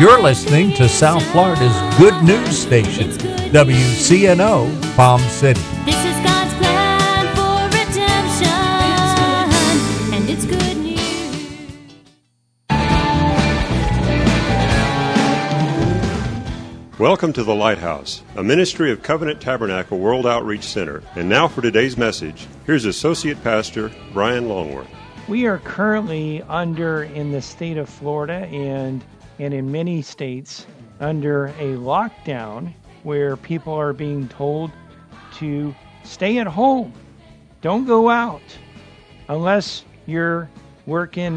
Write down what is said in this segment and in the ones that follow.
You're listening to South Florida's good news station, WCNO Palm City. This is God's plan for redemption, and it's good news. Welcome to The Lighthouse, a ministry of Covenant Tabernacle World Outreach Center. And now for today's message, here's Associate Pastor Brian Longworth. We are currently in the state of Florida and in many states under a lockdown where people are being told to stay at home. Don't go out unless you're working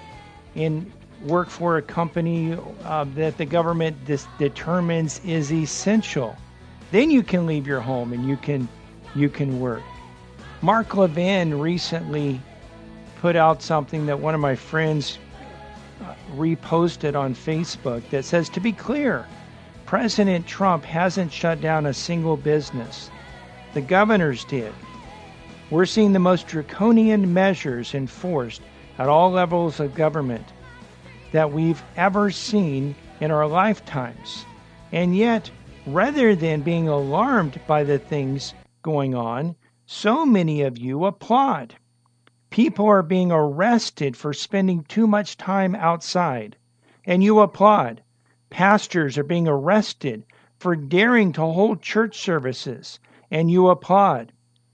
work for a company that the government determines is essential. Then you can leave your home and you can work. Mark Levin recently put out something that one of my friends reposted on Facebook that says, to be clear, President Trump hasn't shut down a single business. The governors did. We're seeing the most draconian measures enforced at all levels of government that we've ever seen in our lifetimes. And yet, rather than being alarmed by the things going on, so many of you applaud. People are being arrested for spending too much time outside, and you applaud. Pastors are being arrested for daring to hold church services, and you applaud.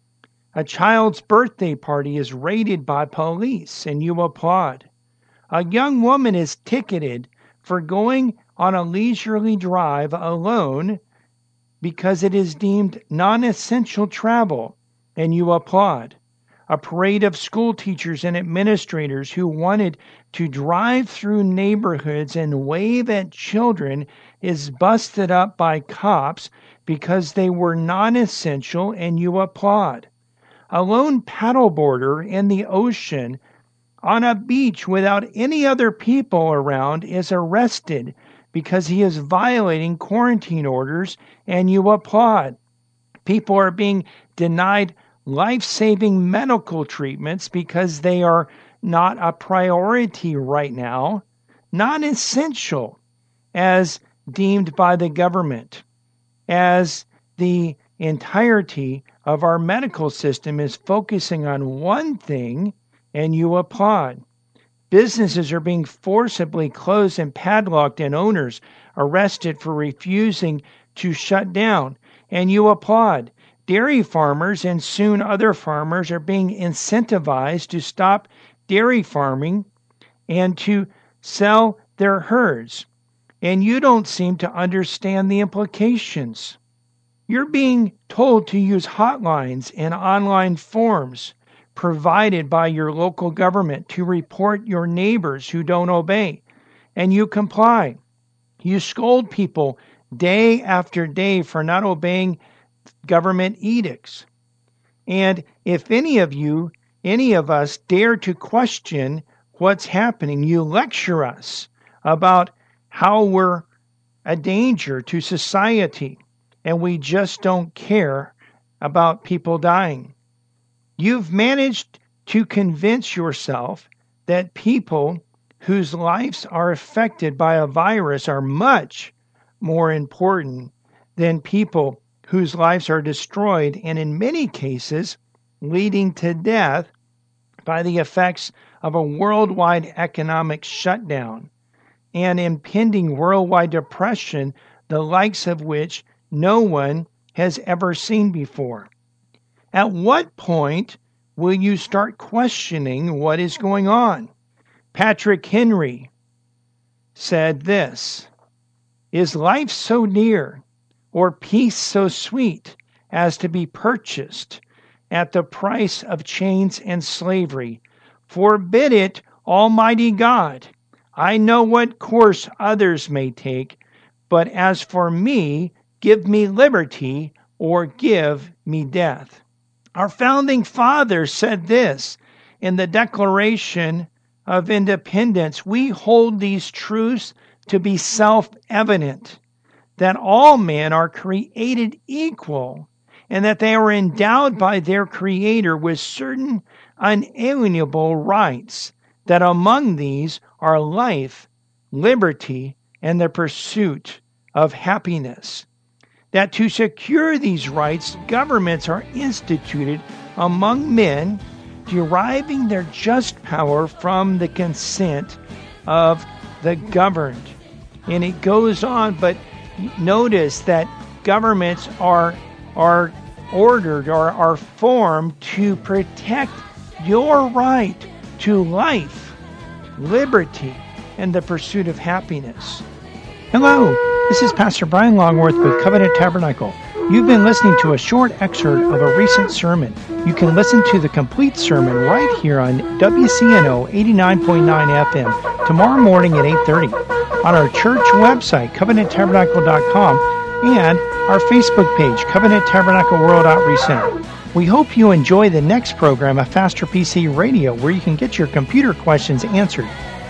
A child's birthday party is raided by police, and you applaud. A young woman is ticketed for going on a leisurely drive alone because it is deemed non-essential travel, and you applaud. A parade of school teachers and administrators who wanted to drive through neighborhoods and wave at children is busted up by cops because they were non-essential, and you applaud. A lone paddleboarder in the ocean on a beach without any other people around is arrested because he is violating quarantine orders, and you applaud. People are being denied life-saving medical treatments because they are not a priority right now, non-essential as deemed by the government, as the entirety of our medical system is focusing on one thing, and you applaud. Businesses are being forcibly closed and padlocked, and owners arrested for refusing to shut down, and you applaud. Dairy farmers and soon other farmers are being incentivized to stop dairy farming and to sell their herds. And you don't seem to understand the implications. You're being told to use hotlines and online forms provided by your local government to report your neighbors who don't obey, and you comply. You scold people day after day for not obeying government edicts. And if any of us dare to question what's happening, you lecture us about how we're a danger to society and we just don't care about people dying. You've managed to convince yourself that people whose lives are affected by a virus are much more important than people whose lives are destroyed, and in many cases, leading to death by the effects of a worldwide economic shutdown and impending worldwide depression, the likes of which no one has ever seen before. At what point will you start questioning what is going on? Patrick Henry said this: "Is life so dear, or peace so sweet, as to be purchased at the price of chains and slavery? Forbid it, Almighty God. I know what course others may take, but as for me, give me liberty or give me death." Our founding fathers said this in the Declaration of Independence. We hold these truths to be self-evident, that all men are created equal, and that they are endowed by their Creator with certain unalienable rights, that among these are life, liberty, and the pursuit of happiness. That to secure these rights, governments are instituted among men, deriving their just power from the consent of the governed. And it goes on, but notice that governments are ordered or are formed to protect your right to life, liberty, and the pursuit of happiness. Hello, this is Pastor Brian Longworth with Covenant Tabernacle. You've been listening to a short excerpt of a recent sermon. You can listen to the complete sermon right here on WCNO 89.9 FM tomorrow morning at 8:30 on our church website, covenanttabernacle.com, and our Facebook page, Covenant Tabernacle World Outreach Center. We hope you enjoy the next program of Faster PC Radio, where you can get your computer questions answered.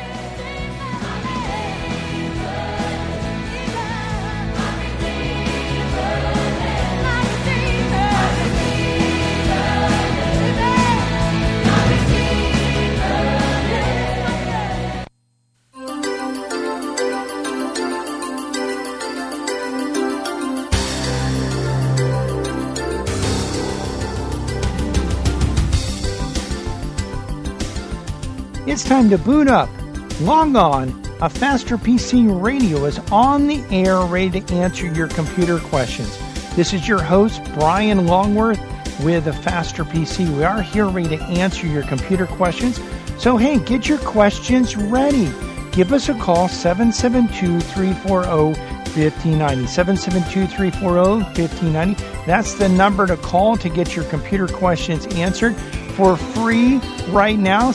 It's time to boot up. Log on. A Faster PC Radio is on the air, ready to answer your computer questions. This is your host, Brian Longworth, with a Faster PC. We are here ready to answer your computer questions. So, hey, get your questions ready. Give us a call, 772-340-1590. 772-340-1590. That's the number to call to get your computer questions answered for free right now,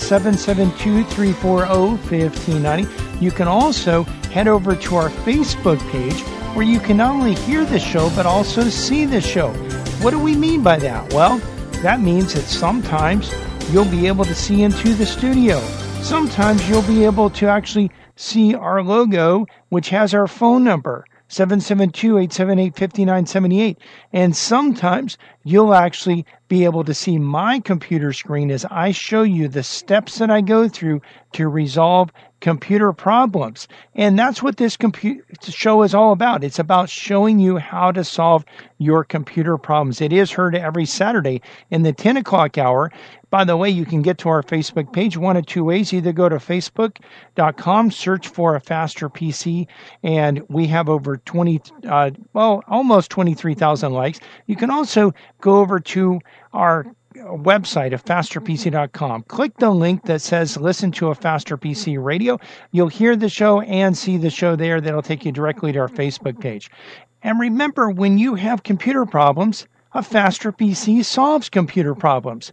772-340-1590. You can also head over to our Facebook page where you can not only hear the show but also see the show. What do we mean by that? Well, that means that sometimes you'll be able to see into the studio. Sometimes you'll be able to actually see our logo, which has our phone number, 772-878-5978. And sometimes you'll actually be able to see my computer screen as I show you the steps that I go through to resolve computer problems. And that's what this show is all about. It's about showing you how to solve your computer problems. It is heard every Saturday in the 10 o'clock hour. By the way, you can get to our Facebook page one of two ways. Either go to facebook.com, search for a Faster PC, and we have over almost 23,000 likes. You can also go over to our website of fasterpc.com. Click the link that says listen to a Faster PC Radio. You'll hear the show and see the show there. That'll take you directly to our Facebook page. And remember, when you have computer problems, a Faster PC solves computer problems.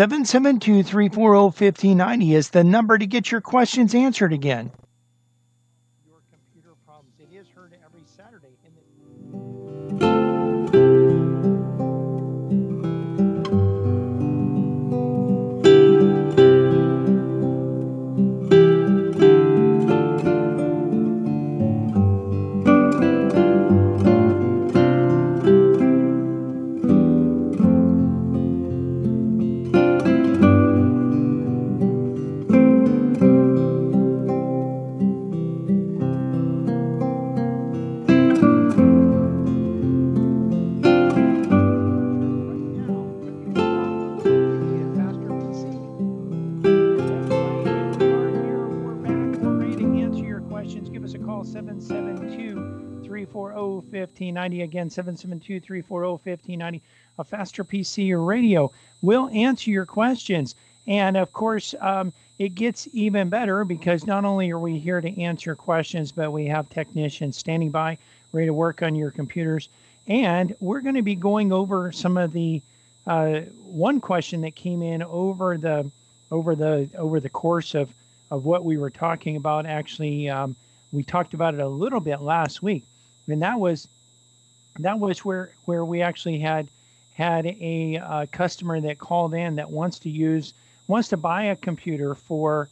772-340-1590 is the number to get your questions answered again. Your computer problems. It is heard every Saturday in the call 772-340-1590. Again, 772-340-1590. A Faster PC Radio will answer your questions. And of course, it gets even better because not only are we here to answer questions, but we have technicians standing by, ready to work on your computers. And we're going to be going over some of the one question that came in over the course of what we were talking about. Actually, we talked about it a little bit last week, and that was where we actually had a customer that called in that wants to buy a computer for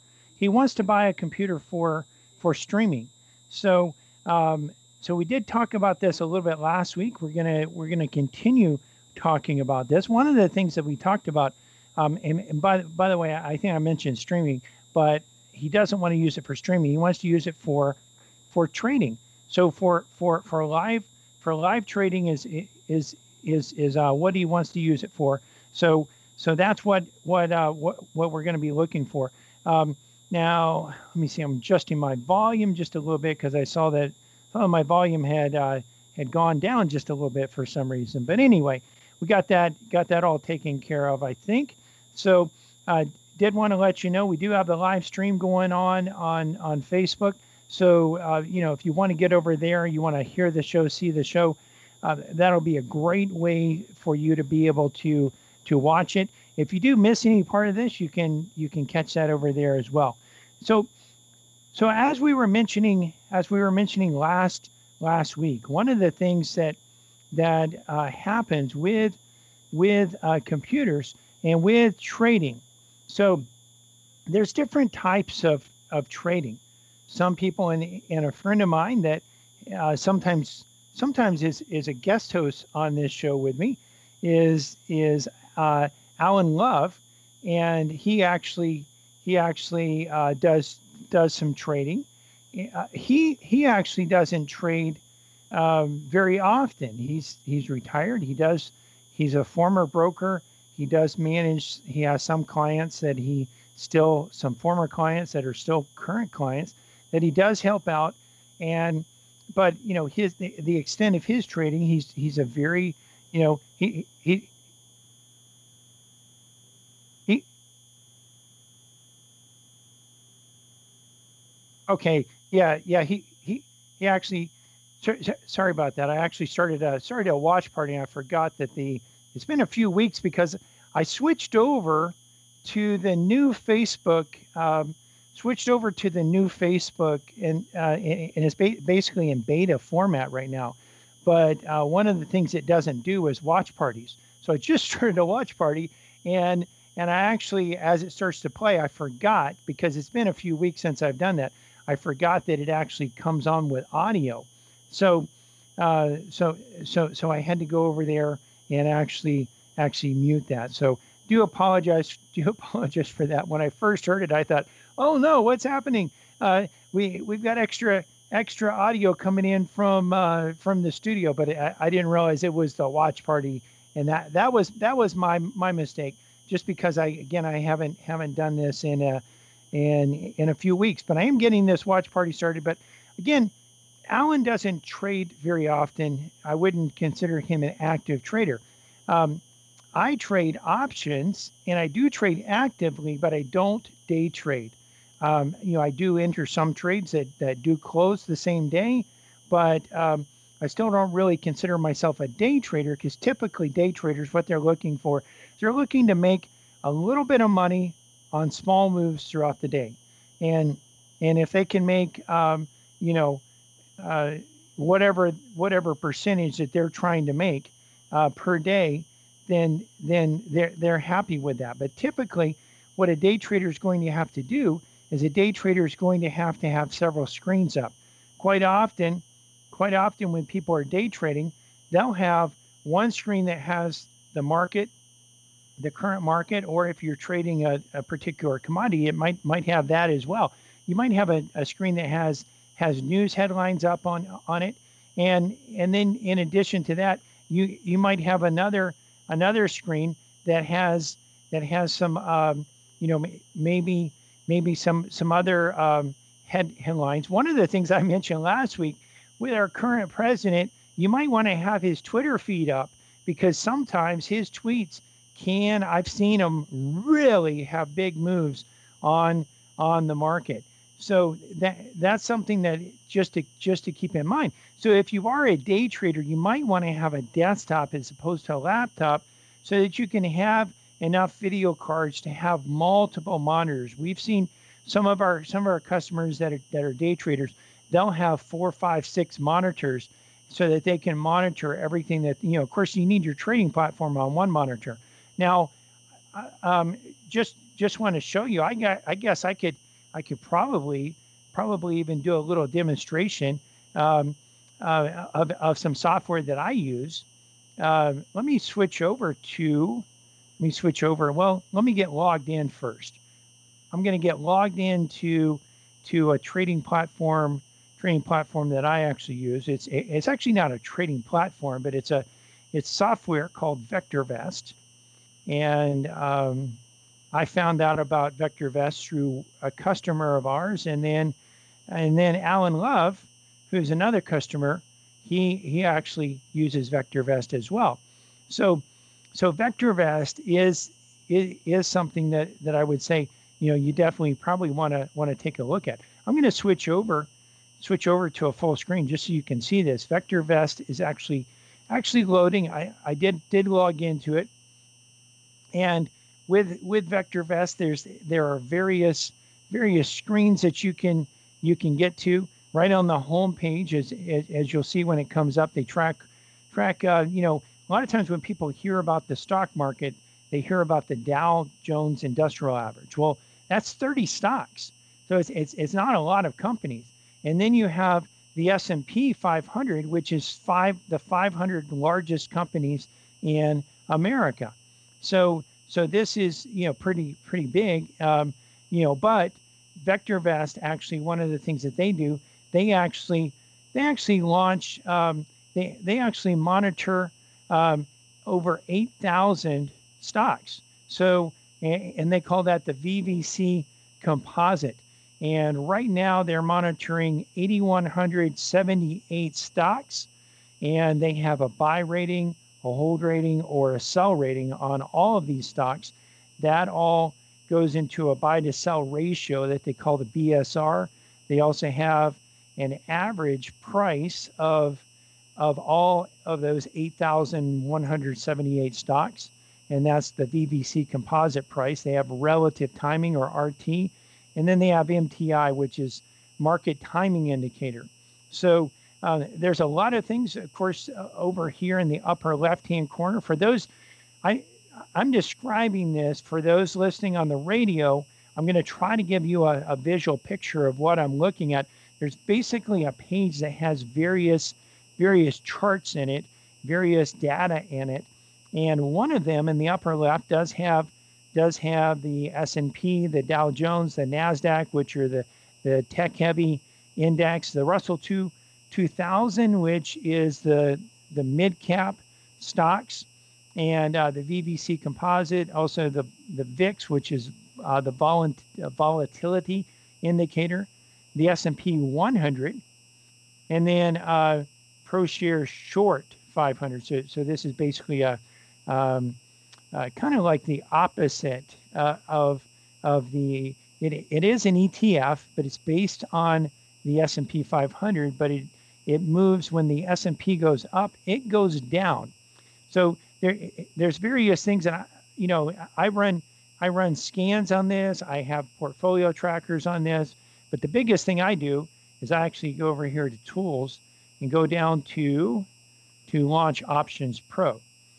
streaming. So we did talk about this a little bit last week. We're gonna continue talking about this. One of the things that we talked about, and by the way, I think I mentioned streaming, but he doesn't want to use it for streaming. He wants to use it for for trading. So for live trading is what he wants to use it for. So that's what we're going to be looking for. Um, Now let me see. I'm adjusting my volume just a little bit because I saw that my volume had gone down just a little bit for some reason. But anyway, we got that all taken care of, I think. So uh, did want to let you know we do have the live stream going on Facebook. So if you want to get over there, you want to hear the show, see the show, that'll be a great way for you to be able to watch it. If you do miss any part of this, you can catch that over there as well. So so as we were mentioning last week, one of the things that happens with computers and with trading. So there's different types of trading. Some people and a friend of mine that sometimes is a guest host on this show with me is Alan Love, and he actually does some trading. He actually doesn't trade very often. He's retired. He's a former broker. He does manage. He has some former clients that are still current clients that he does help out. And but the extent of his trading, he's a very he okay, yeah, he actually. Sorry about that. I actually started a watch party, and I forgot that the it's been a few weeks because I to the new Facebook, switched over to the new Facebook, and it's basically in beta format right now. But one of the things it doesn't do is watch parties. So I just started a watch party, and and I actually, as it starts to play, I forgot because it's been a few weeks since I've done that. I forgot that it actually comes on with audio. So, so I had to go over there and actually mute that. So do apologize for that. When I first heard it, I thought, oh no, what's happening? We've got extra audio coming in from the studio, but I didn't realize it was the watch party, and that was my mistake. Just because I haven't done this in a few weeks, but I am getting this watch party started. But again, Alan doesn't trade very often. I wouldn't consider him an active trader. Um, I trade options and I do trade actively, but I don't day trade. I do enter some trades that do close the same day, but I still don't really consider myself a day trader because typically day traders, what they're looking for, is they're looking to make a little bit of money on small moves throughout the day. And and if they can make you know uh, whatever percentage that they're trying to make per day, then they're happy with that. But typically, what a day trader is going to have to do is a day trader is going to have several screens up. Quite often, quite often when people are day trading, they'll have one screen that has the market, the current market, or if you're trading a particular commodity, it might have that as well. You might have a screen that has news headlines up on it, and then in addition to that, you might have another screen that has some maybe some other headlines. One of the things I mentioned last week with our current president, you might want to have his Twitter feed up because sometimes his tweets I've seen them really have big moves on on the market. So that's something that just to keep in mind. So if you are a day trader, you might want to have a desktop as opposed to a laptop so that you can have enough video cards to have multiple monitors. We've seen some of our customers that are day traders, they'll have four, five, six monitors so that they can monitor everything of course you need your trading platform on one monitor. Now, just want to show you. I guess I could probably even do a little demonstration um, of some software that I use. Let me switch over to. Let me switch over. Well, let me get logged in first. I'm going to get logged into to a trading platform that I actually use. It's actually not a trading platform, but it's software called VectorVest, and I found out about VectorVest through a customer of ours, and then Alan Love, who's another customer, he actually uses VectorVest as well. So VectorVest is something that I would say, you definitely probably want to take a look at. I'm going to switch over to a full screen just so you can see this. VectorVest is actually loading. I did log into it, and with VectorVest, there are various screens that you can get to right on the home page. As you'll see when it comes up, they track. A lot of times when people hear about the stock market, they hear about the Dow Jones Industrial Average. Well, that's 30 stocks, so it's not a lot of companies. And then you have the S&P 500, which is the 500 largest companies in America. So this is pretty big, but VectorVest, actually, one of the things that they do, they actually launch, they actually monitor over 8,000 stocks. So, and they call that the VVC composite. And right now they're monitoring 8,178 stocks, and they have a buy rating, a hold rating, or a sell rating on all of these stocks. That all goes into a buy to sell ratio that they call the BSR. They also have an average price of all of those 8,178 stocks, and that's the VVC composite price. They have relative timing, or RT, and then they have MTI, which is market timing indicator. So there's a lot of things, of course, over here in the upper left-hand corner. For those, I'm describing this for those listening on the radio. I'm going to try to give you a visual picture of what I'm looking at. There's basically a page that has various charts in it, various data in it, and one of them in the upper left does have the S&P, the Dow Jones, the NASDAQ, which are the tech-heavy index, the Russell 2000, which is the mid-cap stocks, and the VVC composite, also the VIX, which is the volatility indicator, the S&P 100, and then ProShares Short 500. So this is basically a kind of like the opposite of the. It is an ETF, but it's based on the S&P 500. But it moves when the S&P goes up, it goes down. So there's various things that I run scans on this. I have portfolio trackers on this. But the biggest thing I do is I actually go over here to Tools and go down to Launch Options Pro.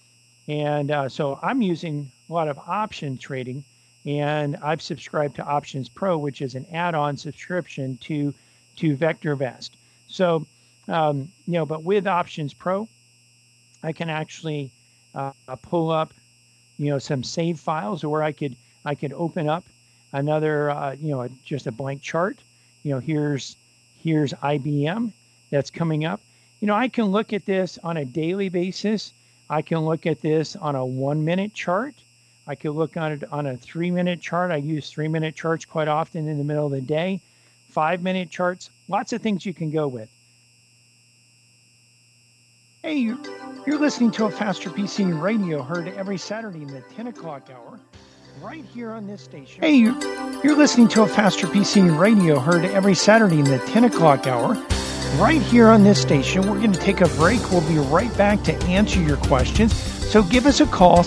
And so I'm using a lot of option trading, and I've subscribed to Options Pro, which is an add-on subscription to VectorVest. So, but with Options Pro, I can actually pull up, some save files, or I could open up another, just a blank chart. Here's IBM that's coming up. I can look at this on a daily basis. I can look at this on a 1-minute chart. I could look on it on a 3-minute chart. I use 3-minute charts quite often in the middle of the day. 5-minute charts, lots of things you can go with. Hey, you're listening to a Faster PC radio, heard every Saturday in the 10 o'clock hour, right here on this station. Hey, you're listening to a Faster PC radio, heard every Saturday in the 10 o'clock hour, right here on this station. We're going to take a break. We'll be right back to answer your questions. So give us a call,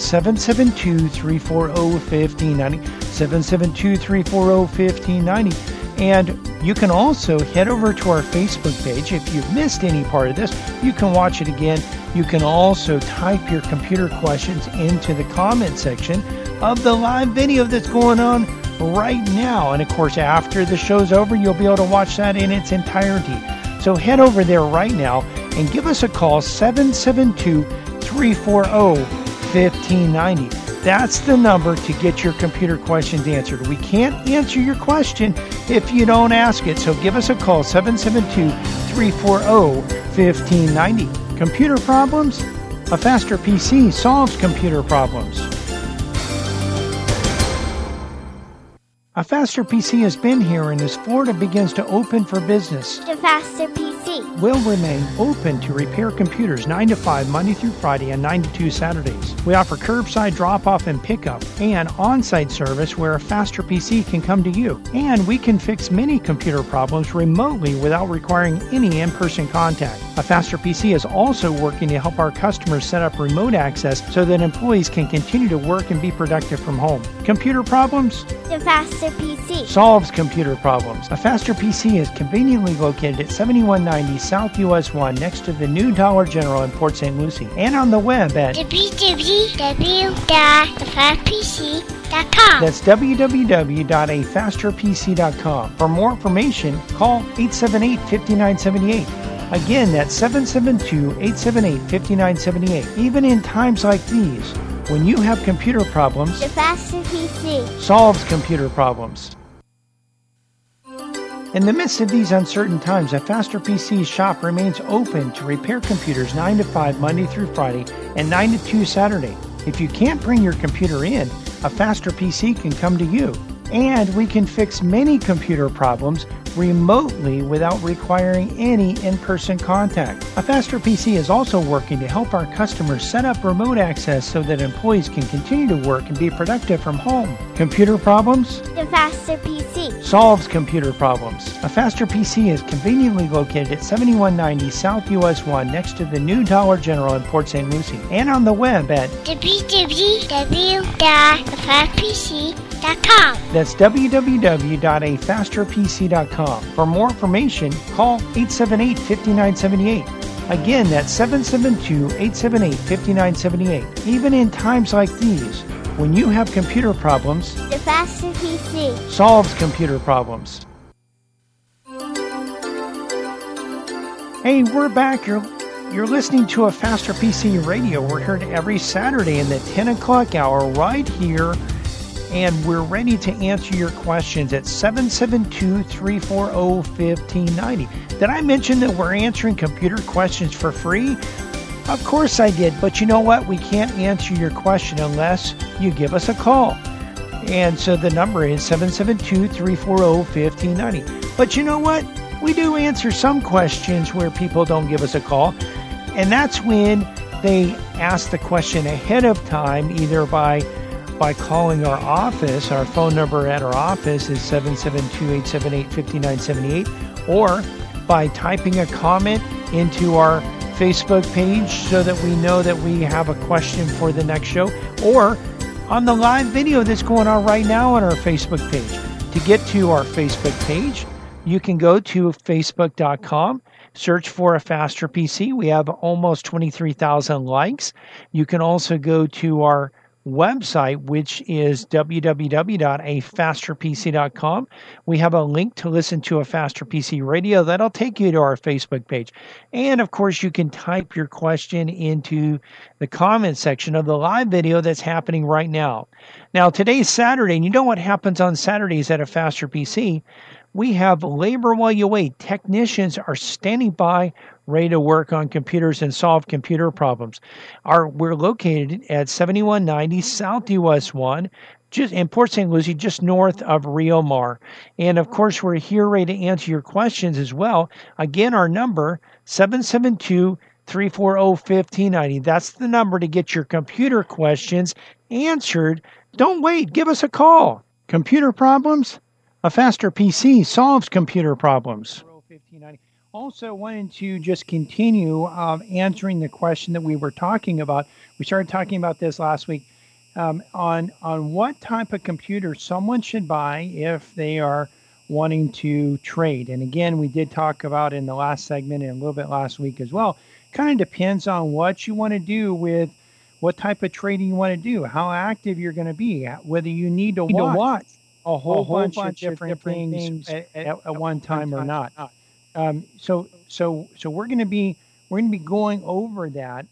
772-340-1590, 772-340-1590. And you can also head over to our Facebook page. If you've missed any part of this, you can watch it again. You can also type your computer questions into the comment section of the live video that's going on right now. And of course, after the show's over, you'll be able to watch that in its entirety. So head over there right now and give us a call, 772-340-1590. That's the number to get your computer questions answered. We can't answer your question if you don't ask it, so give us a call, 772-340-1590. Computer problems? A Faster PC solves computer problems. A Faster PC has been here, and as Florida begins to open for business, The Faster PC. will remain open to repair computers 9 to 5 Monday through Friday and 9 to 2 Saturdays. We offer curbside drop-off and pickup and on-site service where a Faster PC can come to you. And we can fix many computer problems remotely without requiring any in-person contact. A Faster PC is also working to help our customers set up remote access so that employees can continue to work and be productive from home. Computer problems? The Faster PC. Solves computer problems. A Faster PC is conveniently located at 7190 South US 1 next to the new Dollar General in Port St. Lucie, and on the web at www.afasterpc.com. that's www.afasterpc.com. For more information, call 878-5978. Again, that's 772-878-5978. Even in times like these, when you have computer problems, The Faster PC. solves computer problems. In the midst of these uncertain times, a Faster PC shop remains open to repair computers 9 to 5 Monday through Friday and 9 to 2 Saturday. If you can't bring your computer in, a Faster PC can come to you. And we can fix many computer problems remotely without requiring any in-person contact. A Faster PC is also working to help our customers set up remote access so that employees can continue to work and be productive from home. Computer problems? The Faster PC. Solves computer problems. A Faster PC is conveniently located at 7190 South US 1 next to the new Dollar General in Port St. Lucie, and on the web at www.afasterpc.com. that's www.afasterpc.com. For more information, call 878-5978. Again, that's 772-878-5978. Even in times like these, when you have computer problems, The Faster PC. solves computer problems. Hey, we're back. You're listening to a Faster PC Radio. We're here every Saturday in the 10 o'clock hour right here, and we're ready to answer your questions at 772-340-1590. Did I mention that we're answering computer questions for free? Of course I did, but you know what? We can't answer your question unless you give us a call. And so the number is 772-340-1590. But you know what? We do answer some questions where people don't give us a call. And that's when they ask the question ahead of time, either by calling our office. Our phone number at our office is 772-878-5978, or by typing a comment into our Facebook page so that we know that we have a question for the next show, or on the live video that's going on right now on our Facebook page. To get to our Facebook page, you can go to facebook.com, search for a Faster PC. We have almost 23,000 likes. You can also go to our website, which is www.afasterpc.com. We have a link to listen to a Faster PC Radio. That'll take you to our Facebook page. And of course, you can type your question into the comment section of the live video that's happening right now. Now, today's Saturday, and you know what happens on Saturdays at a Faster PC? We have labor while you wait. Technicians are standing by, ready to work on computers and solve computer problems. We're located at 7190 South US 1, just in Port St. Lucie, just north of Rio Mar. And of course, we're here ready to answer your questions as well. Again, our number, 772-340-1590. That's the number to get your computer questions answered. Don't wait. Give us a call. Computer problems? A Faster PC solves computer problems. Also wanted to just continue answering the question that we were talking about. We started talking about this last week on what type of computer someone should buy if they are wanting to trade. And again, we did talk about in the last segment and a little bit last week as well. Kind of depends on what you want to do with what type of trading you want to do, how active you're going to be, whether you need to watch a whole bunch of different things at one time or not. So we're going to be going over that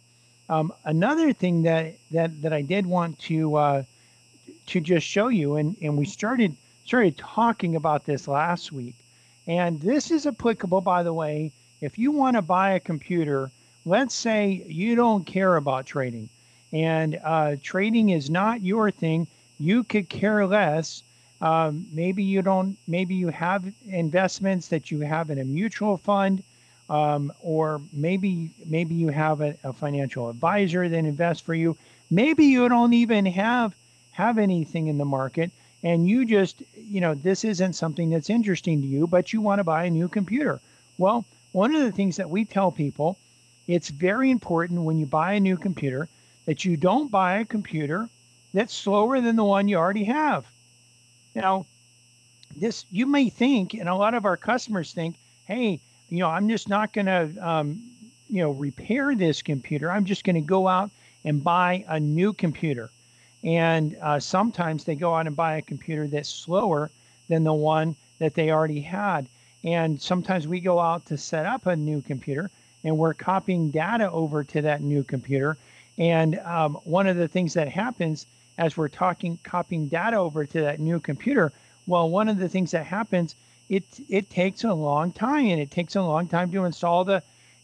Another thing that I did want to just show you, and we started talking about this last week, and this is applicable, by the way, if you want to buy a computer. Let's say you don't care about trading, and trading is not your thing. You could care less. Maybe you don't. Maybe you have investments that you have in a mutual fund, or maybe you have a financial advisor that invests for you. Maybe you don't even have anything in the market, and you just, this isn't something that's interesting to you, but you want to buy a new computer. Well, one of the things that we tell people, it's very important when you buy a new computer that you don't buy a computer that's slower than the one you already have. Now, this, you may think, and a lot of our customers think, hey, I'm just not going to repair this computer. I'm just going to go out and buy a new computer. And sometimes they go out and buy a computer that's slower than the one that they already had. And sometimes we go out to set up a new computer, and we're copying data over to that new computer. And one of the things that happens as we're copying data over to that new computer, well, one of the things that happens, it takes a long time, and it takes a long time to install the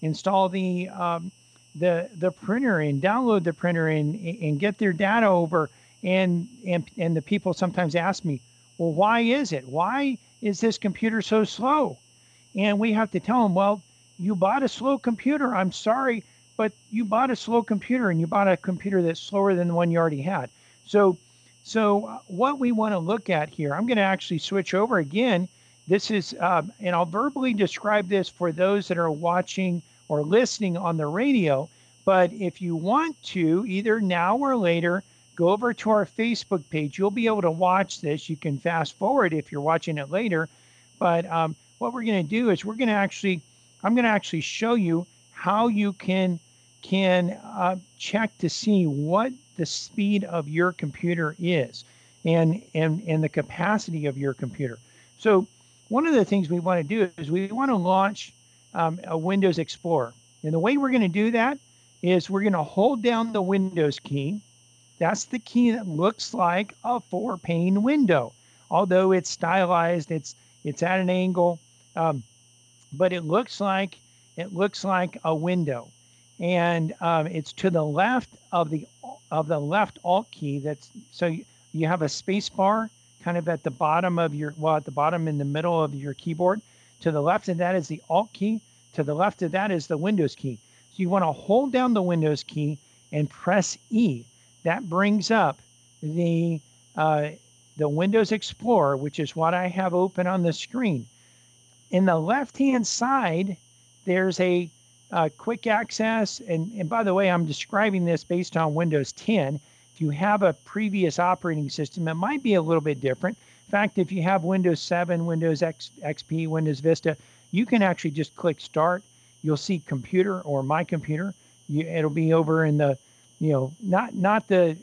printer and download the printer and get their data over. And the people sometimes ask me, well, why is this computer so slow? And we have to tell them, well, you bought a slow computer. I'm sorry, but you bought a slow computer, and you bought a computer that's slower than the one you already had. So what we want to look at here, I'm going to actually switch over again. This is, and I'll verbally describe this for those that are watching or listening on the radio. But if you want to, either now or later, go over to our Facebook page. You'll be able to watch this. You can fast forward if you're watching it later. But what we're going to do is I'm going to actually show you how you can check to see what the speed of your computer is and the capacity of your computer. So one of the things we want to do is we want to launch a Windows Explorer. And the way we're going to do that is we're going to hold down the Windows key. That's the key that looks like a 4-pane window. Although it's stylized, it's at an angle, but it looks like a window. And it's to the left of the left Alt key. So you have a space bar kind of at the bottom of at the bottom in the middle of your keyboard. To the left of that is the Alt key. To the left of that is the Windows key. So you want to hold down the Windows key and press E. That brings up the Windows Explorer, which is what I have open on the screen. In the left-hand side, there's a quick access. And by the way, I'm describing this based on Windows 10. If you have a previous operating system, it might be a little bit different. In fact, if you have Windows 7, Windows XP, Windows Vista, you can actually just click Start. You'll see Computer or My Computer. It'll be over in the, not the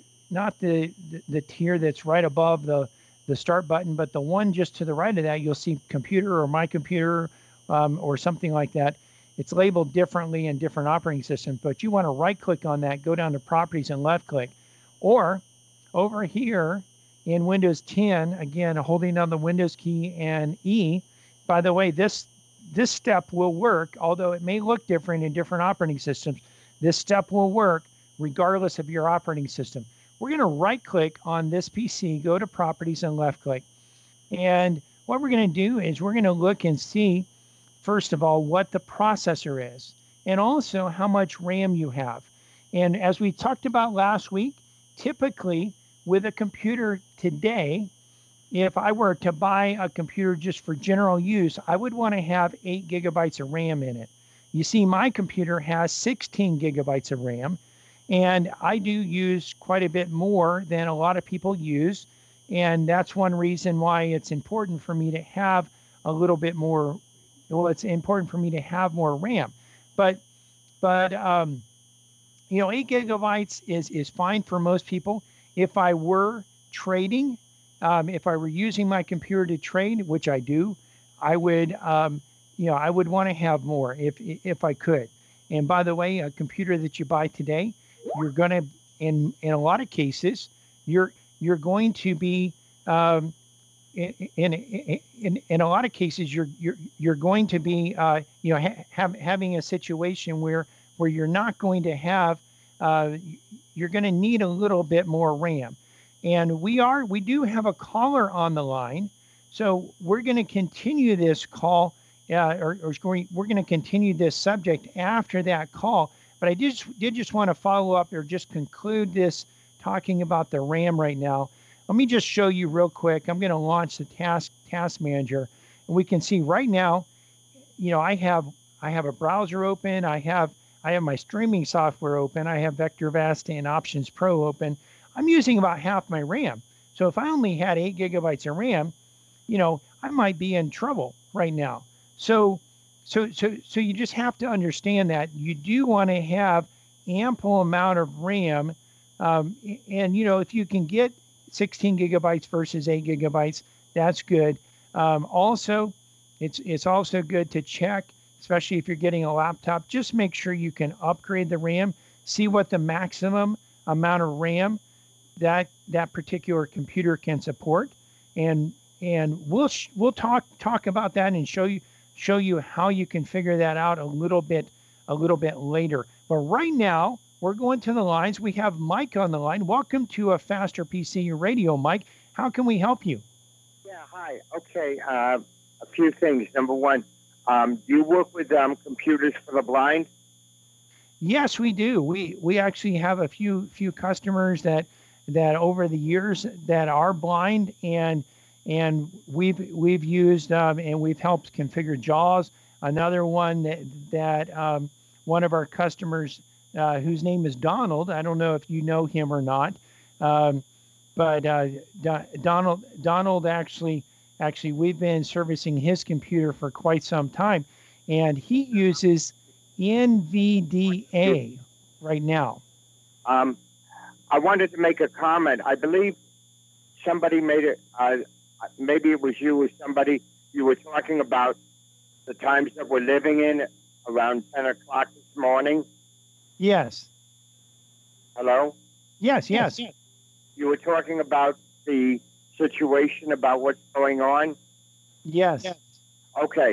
tier that's right above the Start button, but the one just to the right of that. You'll see Computer or My Computer or something like that. It's labeled differently in different operating systems, but you want to right-click on that, go down to Properties and left-click. Or over here in Windows 10, again, holding down the Windows key and E. By the way, this step will work, although it may look different in different operating systems. This step will work regardless of your operating system. We're going to right-click on this PC, go to Properties and left-click. And what we're going to do is we're going to look and see, first of all, what the processor is, and also how much RAM you have. And as we talked about last week, typically with a computer today, if I were to buy a computer just for general use, I would want to have 8 gigabytes of RAM in it. You see, my computer has 16 gigabytes of RAM, and I do use quite a bit more than a lot of people use. And that's one reason why it's important for me to have a little bit more. Well, it's important for me to have more RAM. But 8 gigabytes is fine for most people. If I were trading, if I were using my computer to trade, which I do, I would want to have more if I could. And by the way, a computer that you buy today you're going to, in a lot of cases, you're going to be um, in a lot of cases you're going to be having a situation where you're not going to have uh, you're going to need a little bit more RAM. And we do have a caller on the line, so we're going to continue this call, we're going to continue this subject after that call. But I did just want to follow up or just conclude this talking about the RAM right now. Let me just show you real quick. I'm going to launch the task manager, and we can see right now, I have a browser open. I have my streaming software open. I have VectorVest and Options Pro open. I'm using about half my RAM. So if I only had 8 GB of RAM, I might be in trouble right now. So you just have to understand that you do want to have ample amount of RAM, and if you can get 16 GB versus 8 GB, that's good. Also, it's also good to check, especially if you're getting a laptop. Just make sure you can upgrade the RAM. See what the maximum amount of RAM that particular computer can support, and we'll talk about that and show you how you can figure that out a little bit later. But right now we're going to the lines. We have Mike on the line. Welcome to a Faster PC Radio, Mike. How can we help you? Yeah, hi. Okay, a few things. Number one, do you work with computers for the blind? Yes, we do. We actually have a few customers that over the years that are blind, and we've used and we've helped configure JAWS. Another one that one of our customers, whose name is Donald. I don't know if you know him or not, but Donald actually we've been servicing his computer for quite some time, and he uses NVDA right now. I wanted to make a comment. I believe somebody made it. Maybe it was you or somebody. You were talking about the times that we're living in around 10 o'clock this morning. Yes. Hello? Yes. You were talking about the situation about what's going on. Yes. Okay.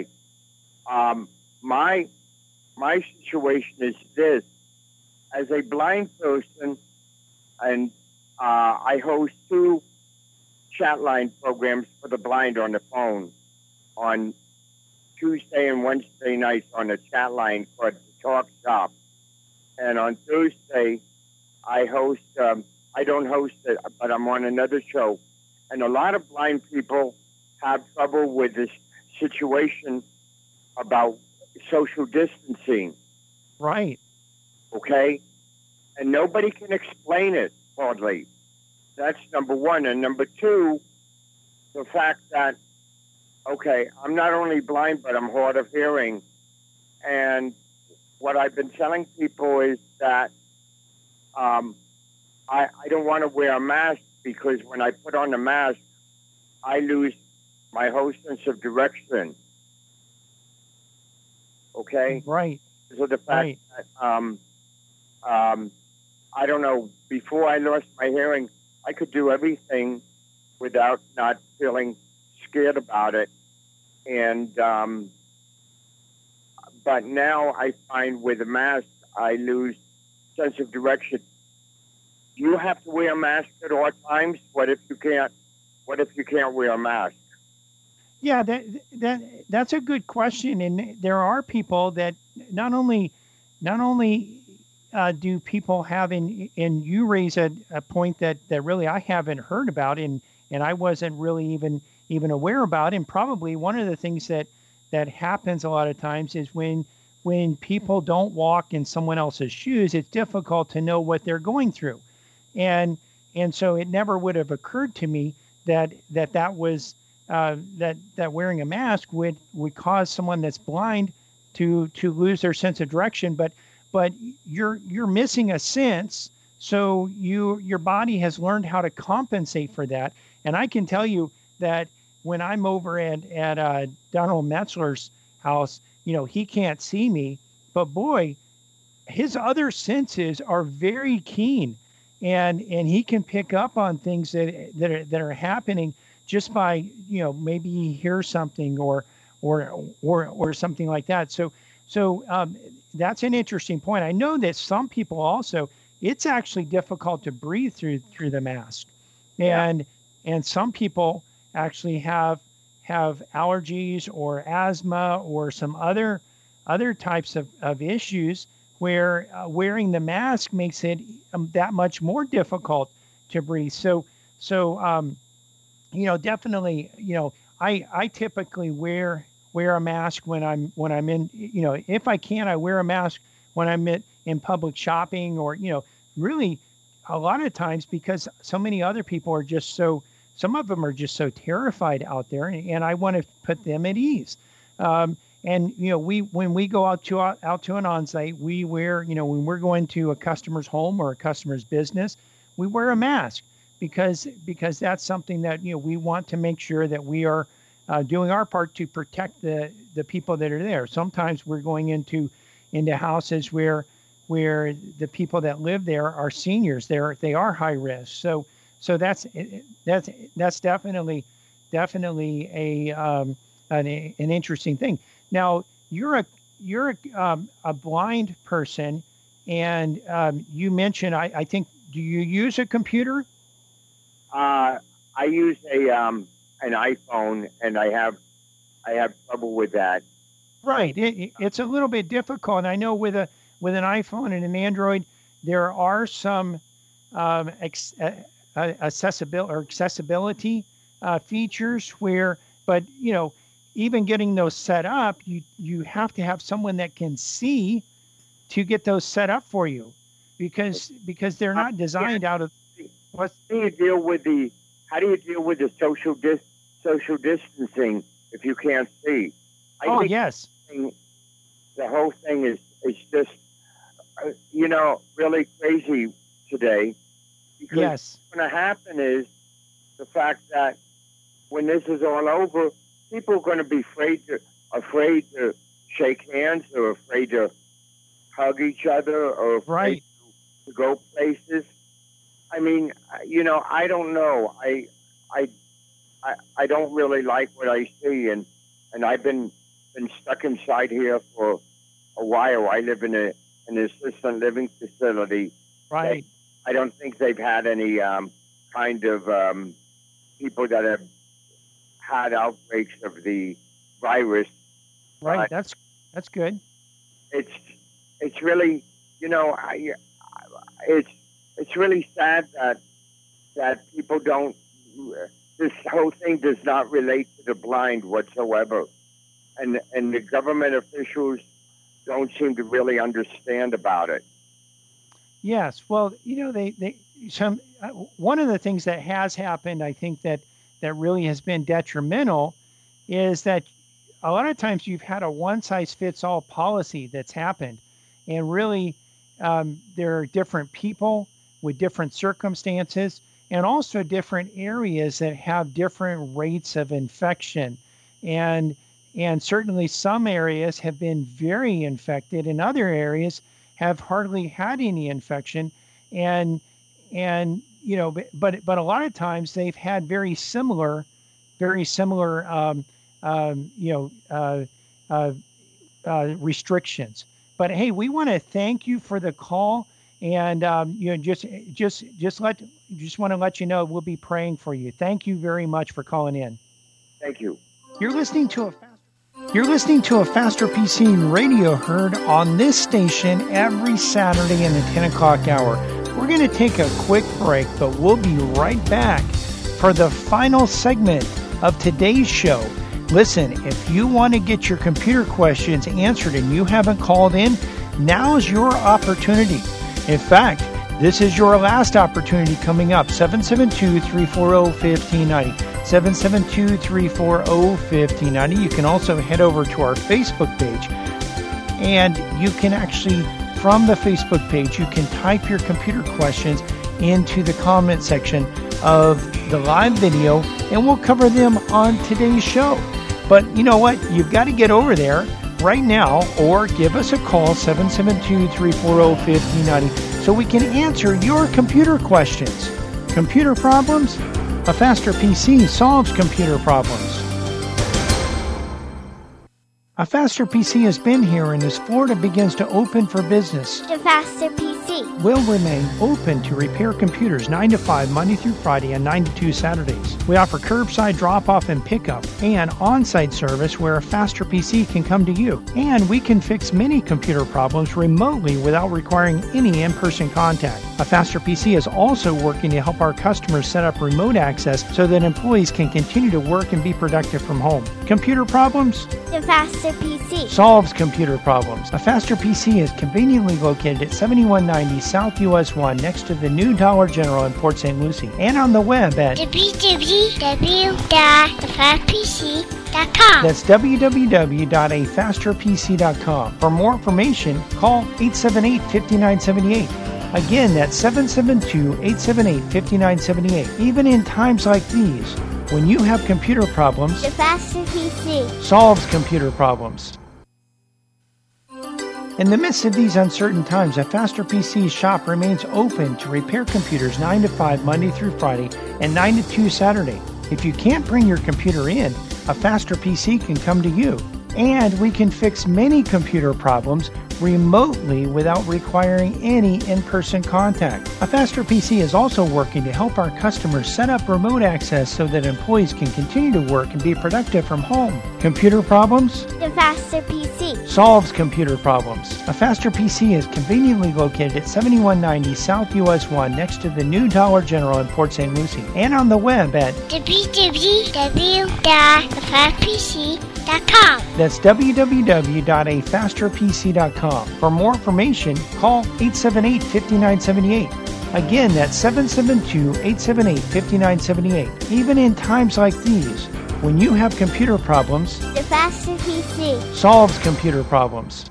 My situation is this. As a blind person, and I host 2 chat line programs for the blind on the phone on Tuesday and Wednesday nights on a chat line called the Talk Shop. And on Thursday, I host, I don't host it, but I'm on another show. And a lot of blind people have trouble with this situation about social distancing. Right. Okay? And nobody can explain it, hardly. That's number one. And number two, the fact that, okay, I'm not only blind, but I'm hard of hearing. And what I've been telling people is that I don't want to wear a mask, because when I put on the mask, I lose my whole sense of direction. Okay? Right. So the fact that, I don't know, before I lost my hearing, I could do everything without not feeling scared about it. And, but now I find with a mask, I lose sense of direction. You have to wear a mask at all times. What if you can't wear a mask? Yeah, that's a good question, and there are people that not only do people have, and you raise a point that really I haven't heard about, and I wasn't really even aware about. And probably one of the things that happens a lot of times is when people don't walk in someone else's shoes, it's difficult to know what they're going through, and so it never would have occurred to me that was that wearing a mask would cause someone that's blind to lose their sense of direction. But you're missing a sense, so your body has learned how to compensate for that. And I can tell you that when I'm over at Donald Metzler's house, he can't see me, but boy, his other senses are very keen, and he can pick up on things that are happening just by, maybe he hears something or something like that. So that's an interesting point. I know that some people also, it's actually difficult to breathe through the mask, Yeah. and some people actually have allergies or asthma or some other types of issues where wearing the mask makes it that much more difficult to breathe. So definitely, I typically wear a mask when I'm in, if I can, I wear a mask when I'm in public shopping, or really a lot of times, because so many other people are just some of them are just so terrified out there, and I want to put them at ease. And when we go out to an onsite, we wear, when we're going to a customer's home or a customer's business, we wear a mask, because that's something that we want to make sure that we are doing our part to protect the people that are there. Sometimes we're going into houses where the people that live there are seniors. They are high risk. So that's definitely an interesting thing. Now you're a blind person, and you mentioned, I think, do you use a computer? I use an iPhone, and I have trouble with that. Right. It's a little bit difficult. And I know with an iPhone and an Android, there are some accessibility features but even getting those set up, you have to have someone that can see to get those set up for you, because they're not designed out of what. How do you deal with the social distancing if you can't see? I think Yes. the whole thing is just really crazy today, because Yes. what's going to happen is the fact that when this is all over, people are going to be afraid to shake hands, or afraid to hug each other, or afraid Right. to go places. I mean, I don't know. I don't really like what I see, and I've been stuck inside here for a while. I live in an assisted living facility. Right. I don't think they've had any kind of people that have had outbreaks of the virus. Right. That's good. It's really, it's really sad that people don't. This whole thing does not relate to the blind whatsoever, and the government officials don't seem to really understand about it. Yes. Well, one of the things that has happened, I think that really has been detrimental, is that a lot of times you've had a one size fits all policy that's happened, and really there are different people with different circumstances, and also different areas that have different rates of infection, and certainly some areas have been very infected, and other areas have hardly had any infection, and but a lot of times they've had very similar restrictions. But hey, we want to thank you for the call, and just want to let you know we'll be praying for you. Thank you very much for calling in. Thank you. You're listening to a Faster PC radio, heard on this station every Saturday in the 10 o'clock hour. We're going to take a quick break, but we'll be right back for the final segment of today's show. Listen, if you want to get your computer questions answered and you haven't called in, now's your opportunity. In fact, this is your last opportunity coming up. 772-340-1590. 772-340-1590. You can also head over to our Facebook page, and you can actually, from the Facebook page, you can type your computer questions into the comment section of the live video, and we'll cover them on today's show. But you know what? You've got to get over there right now or give us a call, 772-340-1590, so we can answer your computer questions. Computer problems? A Faster PC solves computer problems. A Faster PC has been here, and as Florida begins to open for business, The Faster PC. will remain open to repair computers 9 to 5 Monday through Friday and 9 to 2 Saturdays. We offer curbside drop-off and pickup and on-site service where a Faster PC can come to you. And we can fix many computer problems remotely without requiring any in-person contact. A Faster PC is also working to help our customers set up remote access so that employees can continue to work and be productive from home. Computer problems? The Faster PC. Solves computer problems. A Faster PC is conveniently located at 7190 South US 1 next to the new Dollar General in Port St. Lucie, and on the web at www.afastpc.com. that's www.afasterpc.com. For more information, call 878-5978. Again, that's 772-878-5978. Even in times like these, when you have computer problems, The Faster PC. solves computer problems. In the midst of these uncertain times, a Faster PC shop remains open to repair computers 9 to 5 Monday through Friday and 9 to 2 Saturday. If you can't bring your computer in, a Faster PC can come to you. And we can fix many computer problems remotely without requiring any in-person contact. A Faster PC is also working to help our customers set up remote access so that employees can continue to work and be productive from home. Computer problems? The Faster PC. Solves computer problems. A Faster PC is conveniently located at 7190 South US 1 next to the new Dollar General in Port St. Lucie, and on the web at www.afastpc.com. that's www.afasterpc.com. For more information, call 878-5978. Again, that's 772-878-5978. Even in times like these, when you have computer problems, The Faster PC. solves computer problems.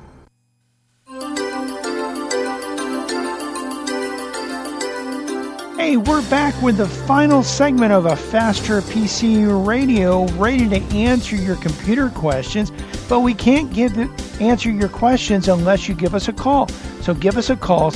Hey, we're back with the final segment of a Faster PC Radio, ready to answer your computer questions, but we can't answer your questions unless you give us a call. So give us a call,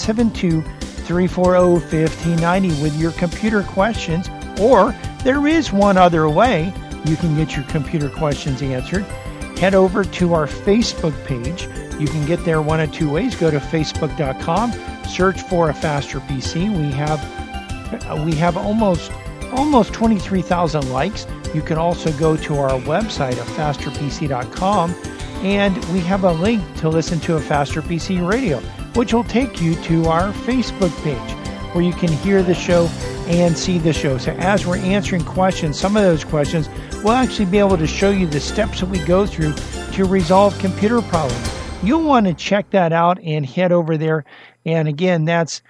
772-340-1590 with your computer questions, or there is one other way you can get your computer questions answered. Head over to our Facebook page. You can get there one of two ways. Go to facebook.com, search for a Faster PC. We have almost 23,000 likes. You can also go to our website at fasterpc.com, and we have a link to listen to a Faster PC Radio, which will take you to our Facebook page where you can hear the show and see the show. So as we're answering questions, some of those questions, we'll actually be able to show you the steps that we go through to resolve computer problems. You'll want to check that out and head over there. And again, that's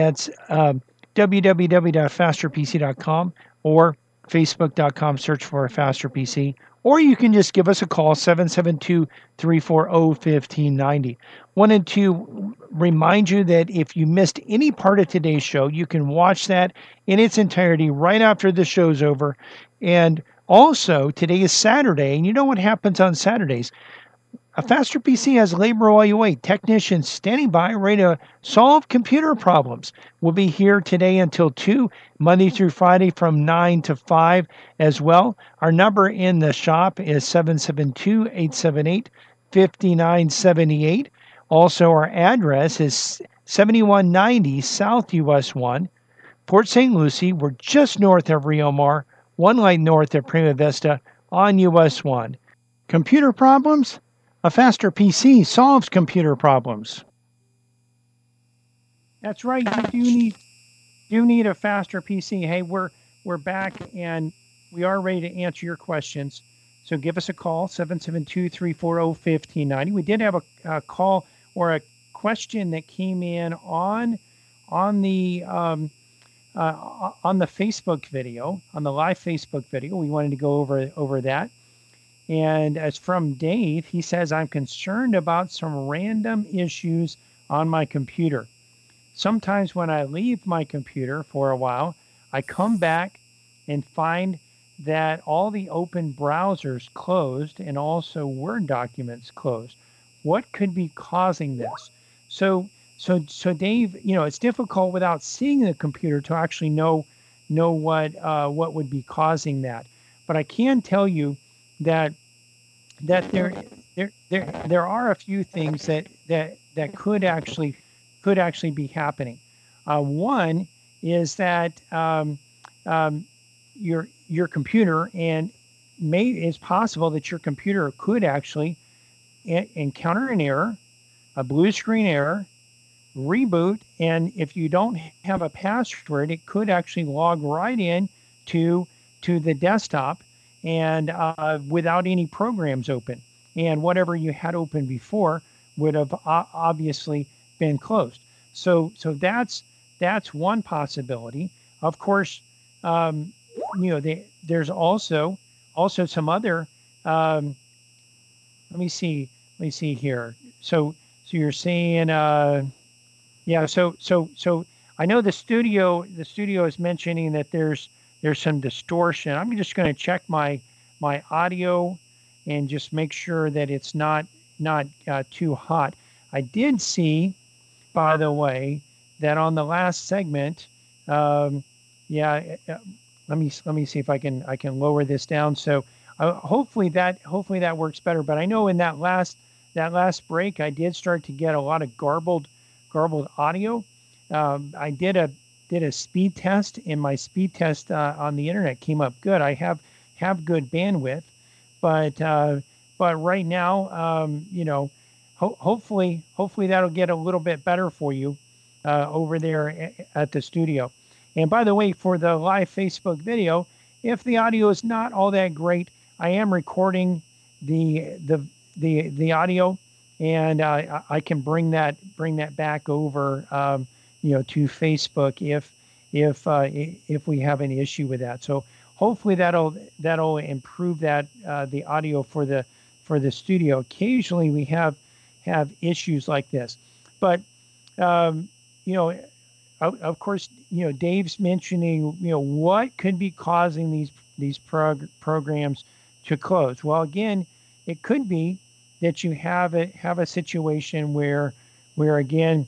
www.fasterpc.com or facebook.com, search for a Faster PC. Or you can just give us a call, 772-340-1590. Wanted to remind you that if you missed any part of today's show, you can watch that in its entirety right after the show's over. And also, today is Saturday, and you know what happens on Saturdays. A Faster PC has labor while you wait. Technicians standing by, ready to solve computer problems. We'll be here today until 2, Monday through Friday from 9 to 5 as well. Our number in the shop is 772-878-5978. Also, our address is 7190 South US 1, Port St. Lucie. We're just north of Rio Mar, one light north of Prima Vista on US 1. Computer problems? A Faster PC solves computer problems. That's right. You do need a Faster PC. Hey, we're back, and we are ready to answer your questions. So give us a call, 772-340-1590. We did have a call or a question that came in on the Facebook video, on the live Facebook video. We wanted to go over that. And as from Dave, he says, I'm concerned about some random issues on my computer. Sometimes when I leave my computer for a while, I come back and find that all the open browsers closed and also Word documents closed. What could be causing this? So, so Dave, it's difficult without seeing the computer to actually know what would be causing that. But I can tell you that there are a few things that could actually be happening. One is that your computer and it's possible that your computer could actually encounter an error, a blue screen error, reboot, and if you don't have a password, it could actually log right in to the desktop and without any programs open, and whatever you had open before would have obviously been closed. So that's one possibility. Of course, um, there's also some other. Um, let me see here. So you're saying. Yeah, so I know the studio is mentioning that there's some distortion. I'm just going to check my audio and just make sure that it's not too hot. I did see, by the way, that on the last segment, um, yeah, let me see if I can lower this down. So hopefully that works better. But I know in that last break, I did start to get a lot of garbled audio. I did a speed test, and my speed test on the internet came up good. I have good bandwidth, but right now, hopefully that'll get a little bit better for you over there at the studio. And by the way, for the live Facebook video, if the audio is not all that great, I am recording the the the audio, and I can bring that back over, to Facebook if we have an issue with that. So hopefully that'll improve the audio for the studio. Occasionally we have issues like this, but um, you know of course, Dave's mentioning, what could be causing these programs to close. Well, again, it could be that you have a situation where again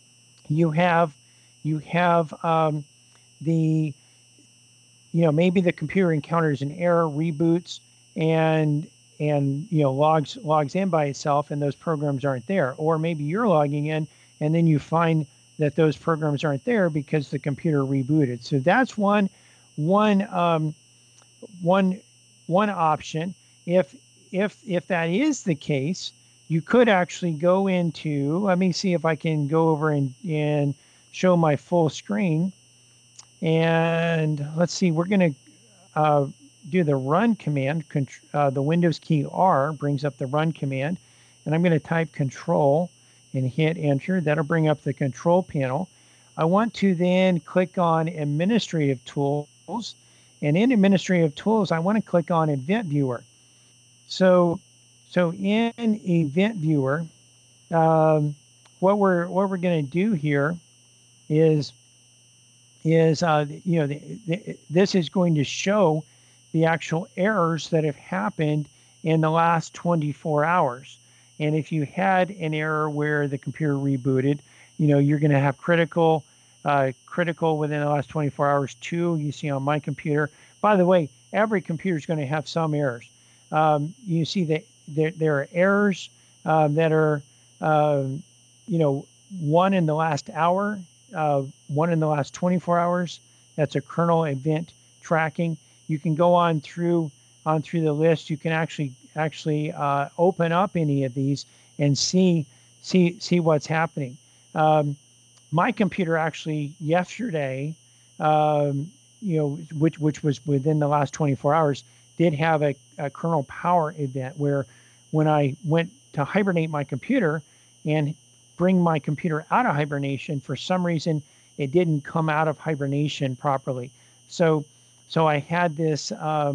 you have the maybe the computer encounters an error, reboots, and logs in by itself, and those programs aren't there. Or maybe you're logging in and then you find that those programs aren't there because the computer rebooted. So that's one um, one one option. If that is the case, you could actually go into. Let me see if I can go over and show my full screen. And let's see, we're going to do the run command. The Windows key R brings up the run command, and I'm going to type control and hit enter. That'll bring up the control panel. I want to then click on administrative tools, and in administrative tools, I want to click on event viewer. So, so in event viewer, um, what we're going to do here is this is going to show the actual errors that have happened in the last 24 hours. And if you had an error where the computer rebooted, you're going to have critical within the last 24 hours too. You see on my computer. By the way, every computer is going to have some errors. You see that there are errors that are, um, you know, one in the last hour, one in the last 24 hours. That's a kernel event tracking. You can go on through the list. You can actually open up any of these and see what's happening. Um, my computer actually yesterday, which was within the last 24 hours, did have a kernel power event where when I went to hibernate my computer and bring my computer out of hibernation, for some reason it didn't come out of hibernation properly. So so I had this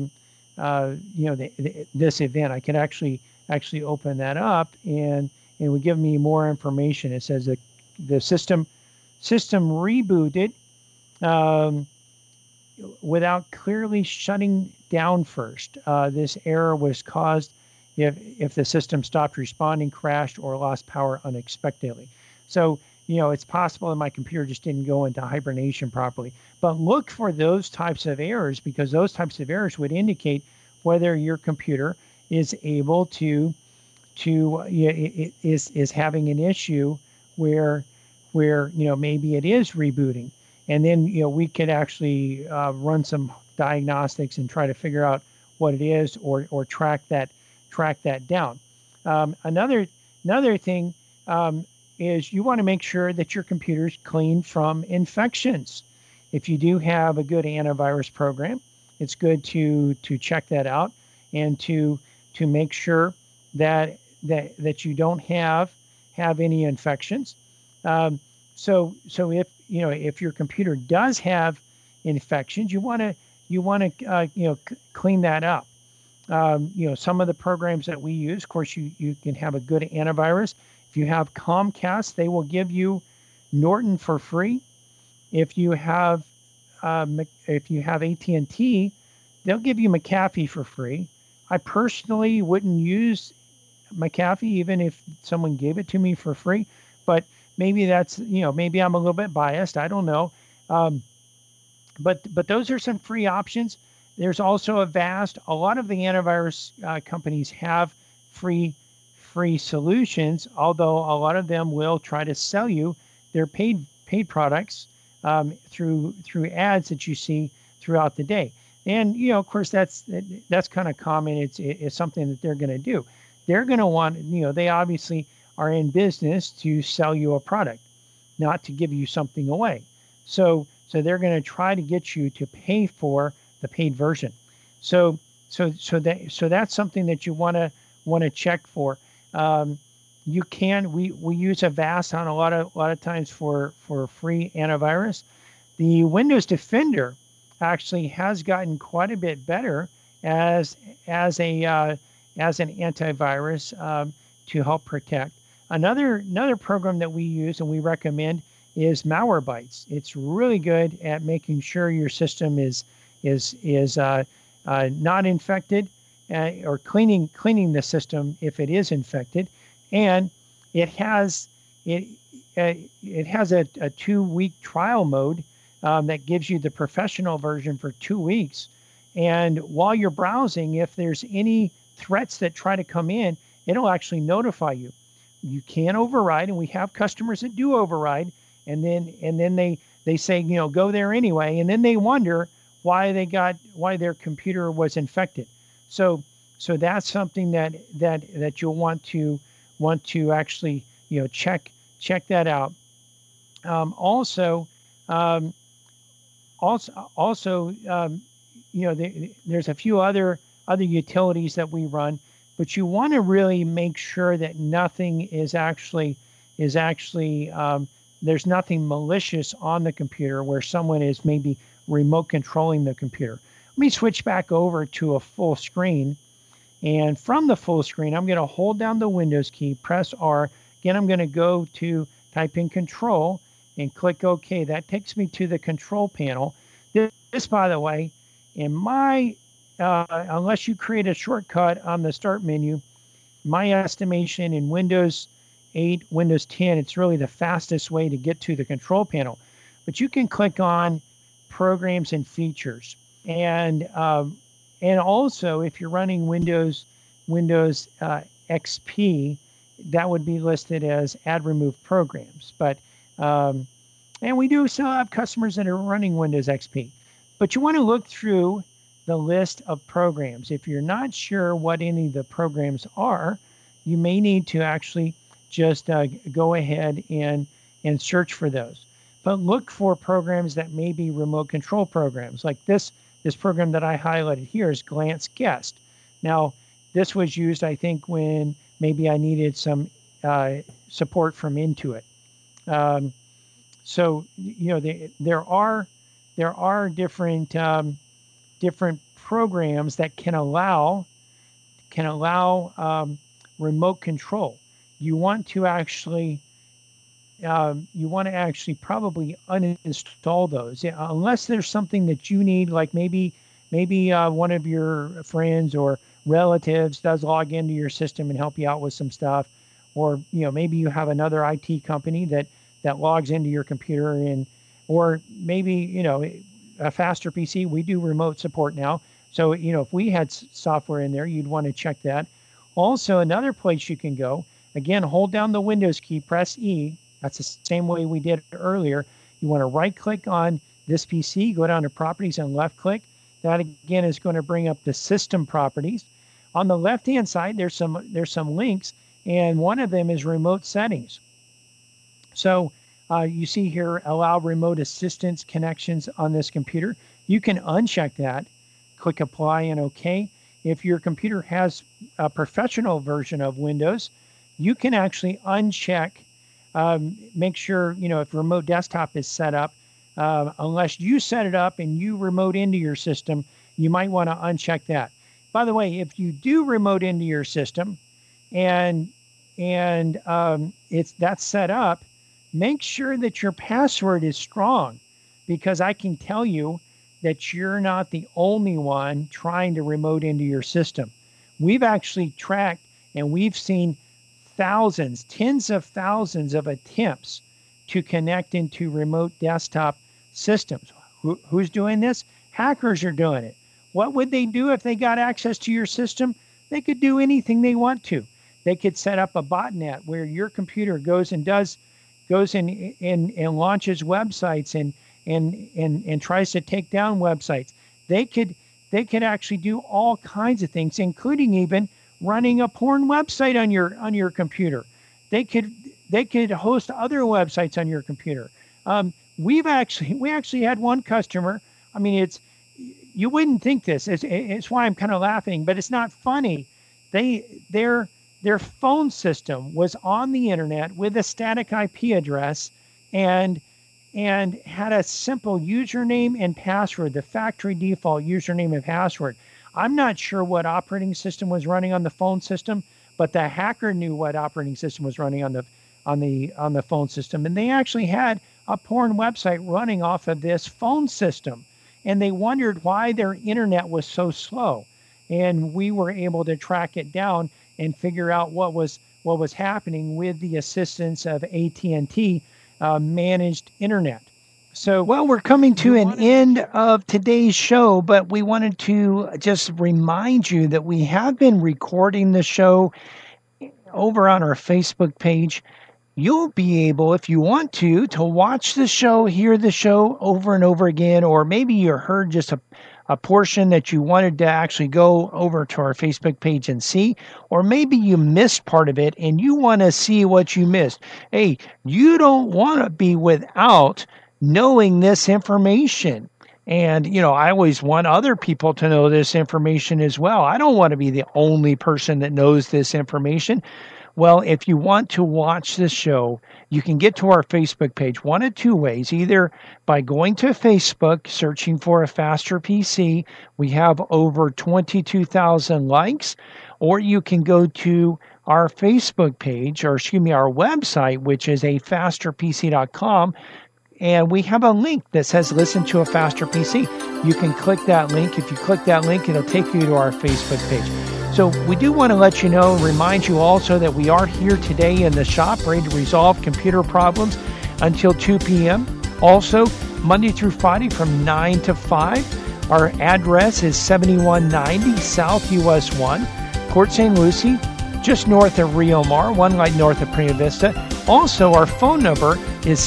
this event. I could actually open that up, and it would give me more information. It says that the system rebooted, um, without clearly shutting down first. This error was caused if the system stopped responding, crashed, or lost power unexpectedly. So, it's possible that my computer just didn't go into hibernation properly. But look for those types of errors, because those types of errors would indicate whether your computer is able is having an issue where maybe it is rebooting. And then we could actually run some diagnostics and try to figure out what it is, or track that down. Another thing is you want to make sure that your computer's clean from infections. If you do have a good antivirus program, it's good to check that out, and to make sure that you don't have any infections. So if your computer does have infections, you want to clean that up. Some of the programs that we use, of course, you can have a good antivirus. If you have Comcast, they will give you Norton for free. If you have AT&T, they'll give you McAfee for free. I personally wouldn't use McAfee even if someone gave it to me for free, but maybe maybe I'm a little bit biased. I don't know. But those are some free options. There's also a lot of the antivirus companies have free solutions, although a lot of them will try to sell you their paid products through ads that you see throughout the day. And of course, that's kind of common. It's something that they're going to do. They're going to want, they obviously are in business to sell you a product, not to give you something away. So they're going to try to get you to pay for the paid version. So that's something that you want to check for. We use Avast on a lot of times for free antivirus. The Windows Defender actually has gotten quite a bit better as an antivirus to help protect. Another program that we use and we recommend is Malwarebytes. It's really good at making sure your system is not infected, or cleaning the system if it is infected, and it has a 2-week trial mode that gives you the professional version for 2 weeks. And while you're browsing, if there's any threats that try to come in, it'll actually notify you. You can override, and we have customers that do override, and then they say, go there anyway, and then they wonder why their computer was infected. So that's something that you'll want to actually check that out. Also, there's a few other utilities that we run, but you want to really make sure that nothing is actually there's nothing malicious on the computer where someone is maybe remote controlling the computer. Let me switch back over to a full screen. And from the full screen, I'm going to hold down the Windows key, press R. Again, I'm going to go to type in Control and click OK. That takes me to the control panel. This, by the way, unless you create a shortcut on the Start menu, my estimation in Windows 8, Windows 10, it's really the fastest way to get to the control panel. But you can click on Programs and Features, and also if you're running Windows XP, that would be listed as Add Remove Programs. But and we do still have customers that are running Windows XP. But you want to look through the list of programs. If you're not sure what any of the programs are, you may need to actually just go ahead and search for those. But look for programs that may be remote control programs. Like this program that I highlighted here is Glance Guest. Now, this was used, I think, when maybe I needed some support from Intuit. So there are different programs that can allow remote control. You want to actually you want to actually probably uninstall those. Yeah, unless there's something that you need, like maybe one of your friends or relatives does log into your system and help you out with some stuff, or maybe you have another IT company that logs into your computer, and or maybe a faster PC. We do remote support now, so if we had software in there, you'd want to check that. Also, another place you can go, again, hold down the Windows key, press E. That's the same way we did earlier. You want to right click on this PC, go down to properties and left click. That again is going to bring up the system properties. On the left hand side, there's some links, and one of them is remote settings. So you see here, allow remote assistance connections on this computer. You can uncheck that, click apply and OK. If your computer has a professional version of Windows, you can actually uncheck, make sure, if remote desktop is set up, unless you set it up and you remote into your system, you might want to uncheck that. By the way, if you do remote into your system and that's set up, make sure that your password is strong, because I can tell you that you're not the only one trying to remote into your system. We've actually tracked and we've seen thousands, tens of thousands of attempts to connect into remote desktop systems. Who's doing this? Hackers are doing it. What would they do if they got access to your system? They could do anything they want to. They could set up a botnet where your computer goes and launches websites and tries to take down websites. They could actually do all kinds of things, including even running a porn website on your computer. They could host other websites on your computer. We actually had one customer. I mean, you wouldn't think this. It's why I'm kind of laughing, but it's not funny. Their phone system was on the internet with a static IP address and had a simple username and password, the factory default username and password. I'm not sure what operating system was running on the phone system, but the hacker knew what operating system was running on the phone system, and they actually had a porn website running off of this phone system, and they wondered why their internet was so slow. And we were able to track it down and figure out what was happening with the assistance of AT&T managed internet. So, well, we're coming to an end of today's show, but we wanted to just remind you that we have been recording the show over on our Facebook page. You'll be able, if you want to watch the show, hear the show over and over again, or maybe you heard just a portion that you wanted to actually go over to our Facebook page and see, or maybe you missed part of it and you want to see what you missed. Hey, you don't want to be without knowing this information. And, I always want other people to know this information as well. I don't want to be the only person that knows this information. Well, if you want to watch this show, you can get to our Facebook page one of two ways, either by going to Facebook, searching for A Faster PC. We have over 22,000 likes, or you can go to our Facebook page, or our website, which is afasterpc.com. And we have a link that says listen to A Faster PC. You can click that link. If you click that link, it'll take you to our Facebook page. So we do want to let you know, remind you also that we are here today in the shop ready to resolve computer problems until 2 p.m. Also, Monday through Friday from 9 to 5. Our address is 7190 South US 1, Port St. Lucie, just north of Rio Mar, one light north of Prima Vista. Also, our phone number is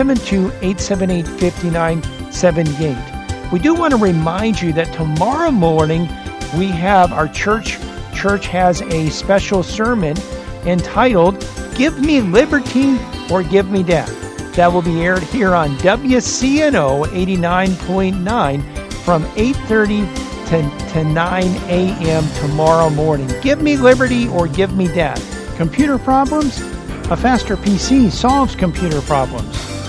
772-878-5978. We do want to remind you that tomorrow morning we have our church has a special sermon entitled Give Me Liberty or Give Me Death. That will be aired here on WCNO 89.9 from 8:30 to 9 a.m. tomorrow morning. Give me liberty or give me death. Computer problems? A Faster PC solves computer problems.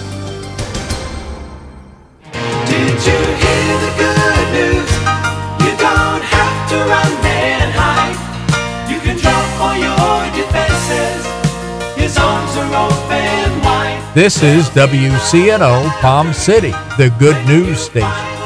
Did you hear the good news? You don't have to run and hide. You can drop all your defenses. His arms are open wide. This is WCNO Palm City, the Good News Station.